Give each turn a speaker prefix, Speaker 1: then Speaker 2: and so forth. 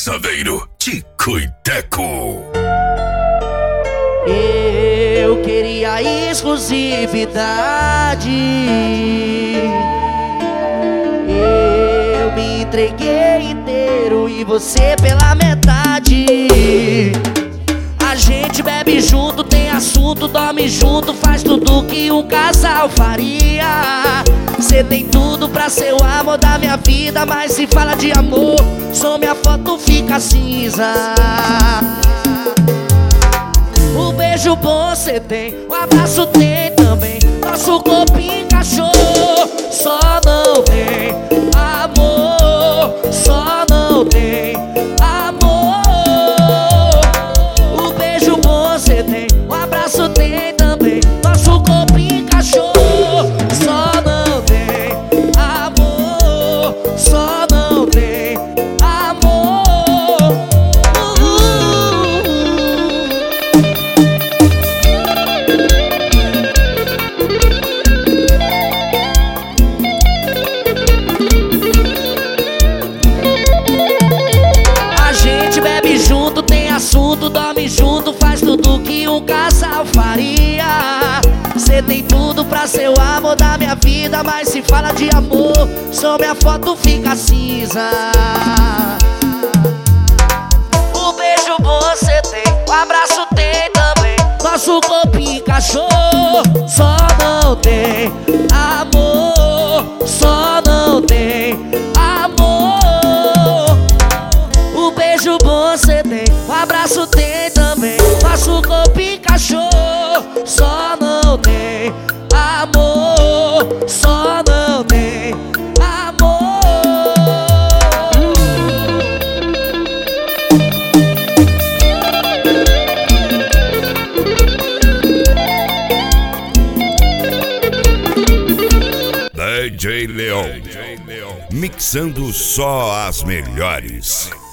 Speaker 1: Saveiro, Tico e Teco.
Speaker 2: Eu queria exclusividade, eu me entreguei inteiro e você pela metade. A gente bebe junto, tem assunto, dorme junto, faz tudo que um casal faria. Cê tem tudo pra ser o amor da minha vida, mas se fala de amor, só minha foto fica cinza. O beijo bom cê tem, o abraço tem também, nosso corpo encaixou. Só não tem amor, só não tem amor. O beijo bom cê tem, o abraço tem também, nosso corpo encaixou. Só não tem amor, só não tem amor. Tem assunto, dorme junto, faz tudo que um casal faria. Cê tem tudo pra ser o amor da minha vida, mas se fala de amor, só minha foto fica cinza. O beijo bom cê tem, o abraço tem também, nosso corpo encaixou. Só não tem amor, só não tem amor. O beijo bom cê tem, o abraço tem também, nosso corpo encaixou. Só não tem amor, só não tem amor.
Speaker 1: DJ Leon, mixando só as melhores.